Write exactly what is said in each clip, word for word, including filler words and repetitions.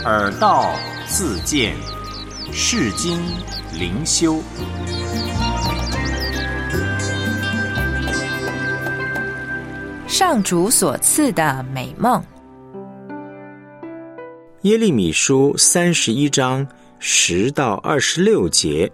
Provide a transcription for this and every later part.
耳道自见，世经灵修。 上主所赐的美梦。 耶利米书三十一章十到二十六节。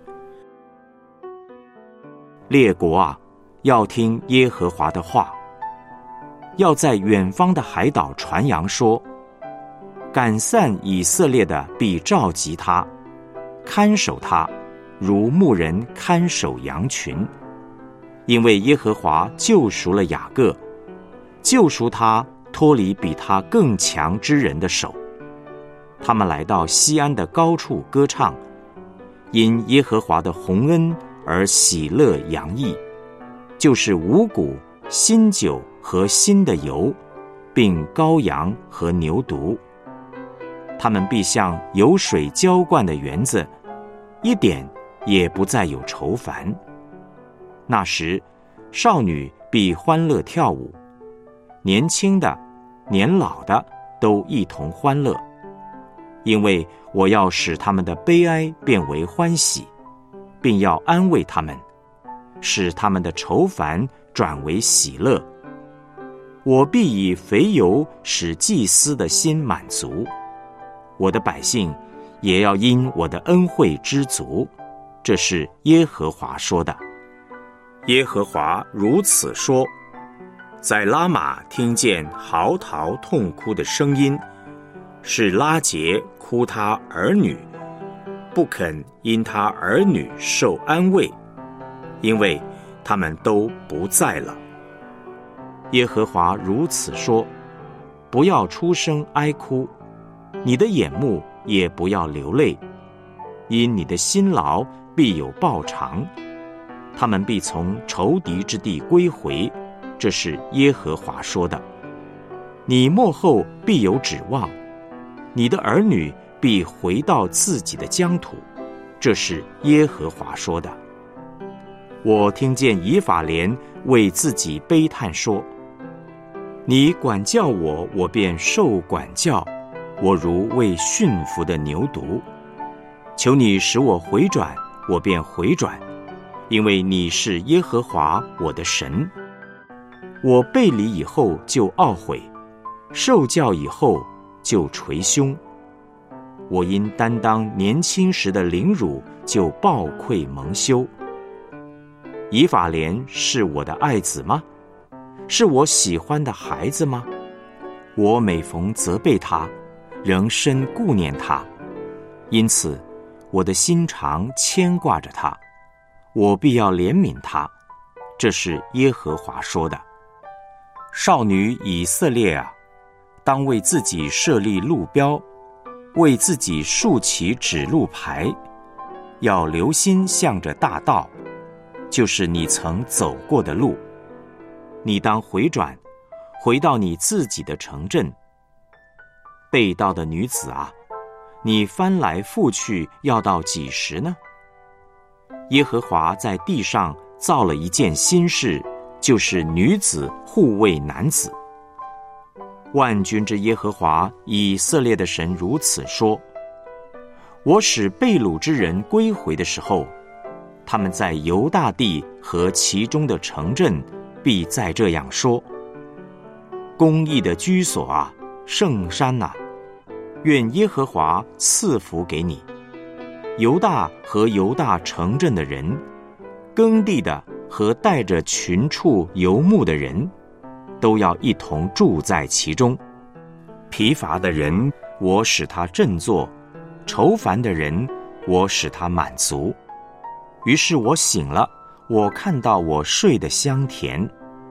列国啊，要听耶和华的话，要在远方的海岛传扬说，赶散以色列的必召集他，看守他，如牧人看守羊群。因为耶和华救赎了雅各，救赎他脱离比他更强之人的手。他们来到西安的高处歌唱，因耶和华的宏恩而喜乐洋溢，就是五谷、新酒和新的油，并羔羊和牛犊。他们必像有水浇灌的园子，一点也不再有愁烦。那时，少女必欢乐跳舞，年轻的、年老的都一同欢乐，因为我要使他们的悲哀变为欢喜，并要安慰他们，使他们的愁烦转为喜乐。我必以肥油使祭司的心满足，我的百姓也要因我的恩惠知足。这是耶和华说的。耶和华如此说，在拉玛听见嚎啕痛哭的声音，是拉结哭他儿女，不肯因他儿女受安慰，因为他们都不在了。耶和华如此说，不要出声哀哭，你的眼目也不要流泪，因你的辛劳必有报偿，他们必从仇敌之地归回。这是耶和华说的。你末后必有指望，你的儿女必回到自己的疆土。这是耶和华说的。我听见以法莲为自己悲叹说，你管教我，我便受管教，我如为驯服的牛犊。求你使我回转，我便回转，因为你是耶和华我的神。我背离以后就懊悔，受教以后就捶胸。我因担当年轻时的凌辱，就抱愧蒙羞。以法莲是我的爱子吗？是我喜欢的孩子吗？我每逢责备他，仍深顾念他，因此我的心常牵挂着他，我必要怜悯他。这是耶和华说的。少女以色列啊，当为自己设立路标，为自己竖起指路牌，要留心向着大道，就是你曾走过的路。你当回转，回到你自己的城镇。背道的女子啊，你翻来覆去要到几时呢？耶和华在地上造了一件新事，就是女子护卫男子。万军之耶和华以色列的神如此说，我使被掳之人归回的时候，他们在犹大地和其中的城镇必再这样说，公义的居所啊，圣山啊，愿耶和华赐福给你。犹大和犹大城镇的人，耕地的和带着群畜游牧的人，都要一同住在其中。疲乏的人，我使他振作；愁烦的人，我使他满足。于是我醒了，我看到我睡得香甜。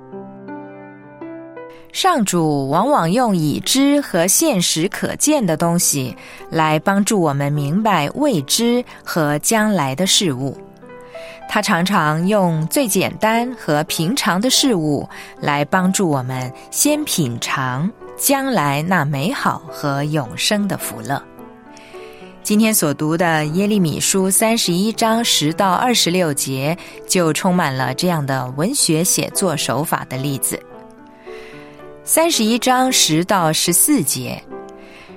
上主往往用已知和现实可见的东西来帮助我们明白未知和将来的事物。他常常用最简单和平常的事物来帮助我们先品尝将来那美好和永生的福乐。今天所读的耶利米书三十一章十到二十六节就充满了这样的文学写作手法的例子。三十一章十到十四节，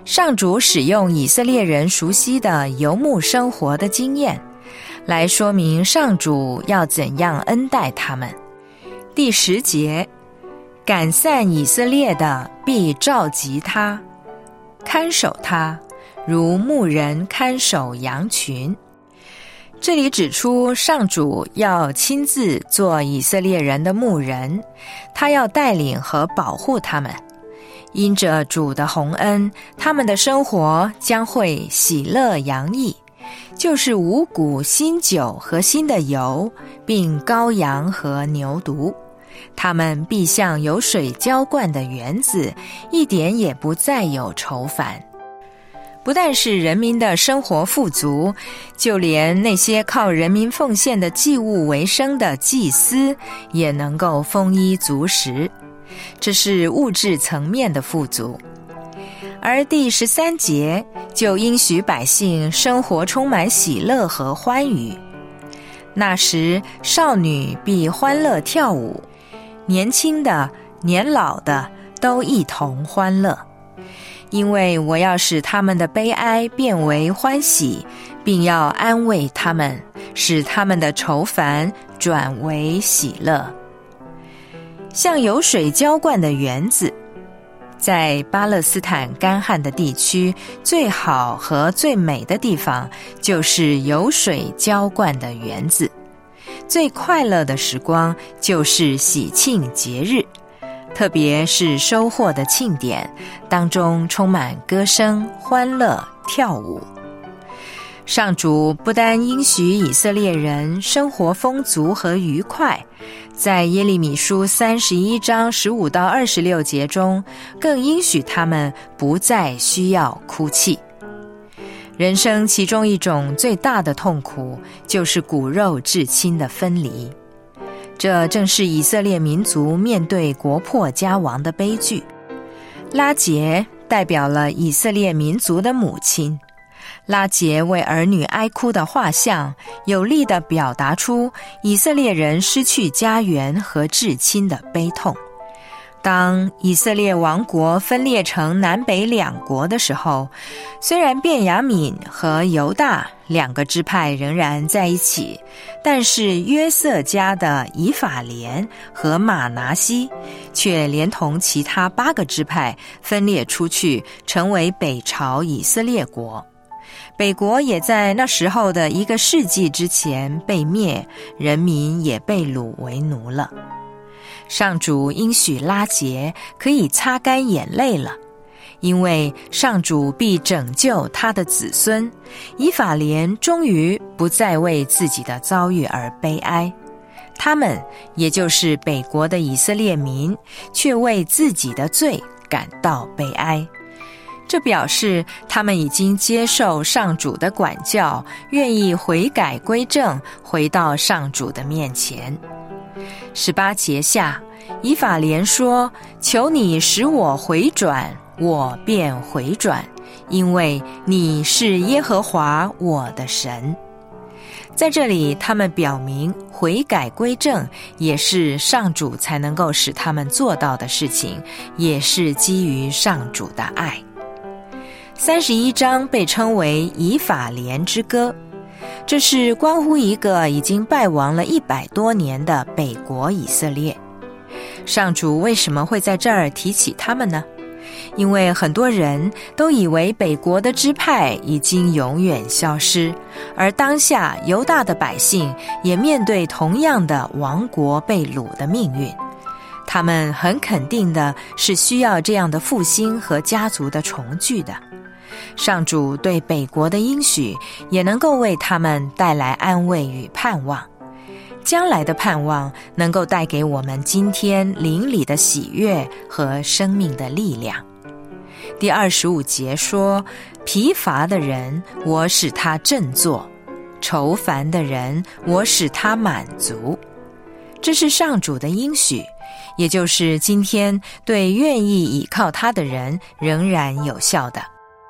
上主使用以色列人熟悉的游牧生活的经验，来说明上主要怎样恩待他们。第十节，赶散以色列的必召集他，看守他，如牧人看守羊群。这里指出上主要亲自做以色列人的牧人，他要带领和保护他们。因着主的洪恩，他们的生活将会喜乐洋溢，就是五谷、新酒和新的油，并羔羊和牛犊。他们必像有水浇灌的园子，一点也不再有愁烦。不但是人民的生活富足，就连那些靠人民奉献的祭物为生的祭司，也能够丰衣足食。这是物质层面的富足。而第十三节就应许百姓生活充满喜乐和欢愉。那时少女必欢乐跳舞，年轻的年老的都一同欢乐，因为我要使他们的悲哀变为欢喜，并要安慰他们，使他们的愁烦转为喜乐。像有水浇灌的园子，在巴勒斯坦干旱的地区，最好和最美的地方就是有水浇灌的园子。最快乐的时光就是喜庆节日，特别是收获的庆典，当中充满歌声、欢乐、跳舞。上主不单应许以色列人生活丰足和愉快，在耶利米书三十一章十五到二十六节中，更应许他们不再需要哭泣。人生其中一种最大的痛苦，就是骨肉至亲的分离。这正是以色列民族面对国破家亡的悲剧。拉结代表了以色列民族的母亲，拉结为儿女哀哭的画像，有力地表达出以色列人失去家园和至亲的悲痛。当以色列王国分裂成南北两国的时候，虽然便雅悯和犹大两个支派仍然在一起，但是约瑟家的以法莲和玛拿西却连同其他八个支派分裂出去，成为北朝以色列国。北国也在那时候的一个世纪之前被灭，人民也被掳为奴了。上主应许拉结可以擦干眼泪了，因为上主必拯救他的子孙。以法莲终于不再为自己的遭遇而悲哀，他们也就是北国的以色列民，却为自己的罪感到悲哀。这表示他们已经接受上主的管教，愿意悔改归正，回到上主的面前。十八节下，以法莲说：求你使我回转，我便回转，因为你是耶和华我的神。在这里，他们表明悔改归正也是上主才能够使他们做到的事情，也是基于上主的爱。三十一章被称为以法莲之歌，这是关乎一个已经败亡了一百多年的北国以色列。上主为什么会在这儿提起他们呢？因为很多人都以为北国的支派已经永远消失，而当下犹大的百姓也面对同样的亡国被掳的命运。他们很肯定的是需要这样的复兴和家族的重聚的。上主对北国的应许也能够为他们带来安慰与盼望，将来的盼望能够带给我们今天灵里的喜悦和生命的力量。第二十五节说：疲乏的人我使他振作，愁烦的人我使他满足。这是上主的应许，也就是今天对愿意倚靠他的人仍然有效的。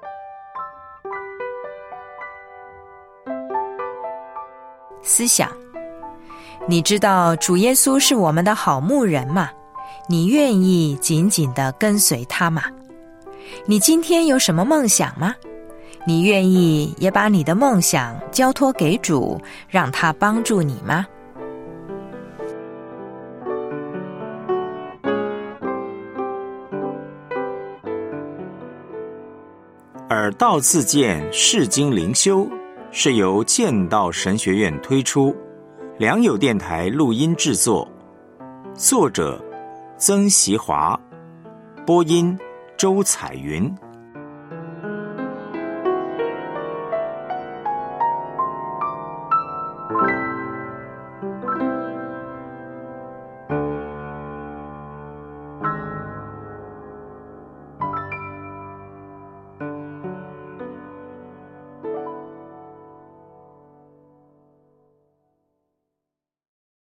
思想，你知道主耶稣是我们的好牧人吗？你愿意紧紧地跟随他吗？ 你今天有什么梦想吗？你愿意也把你的梦想交托给主，让他帮助你吗？ 耳道自荐世经灵修是由剑道神学院推出，良友电台录音制作，作者曾习华，播音周彩云。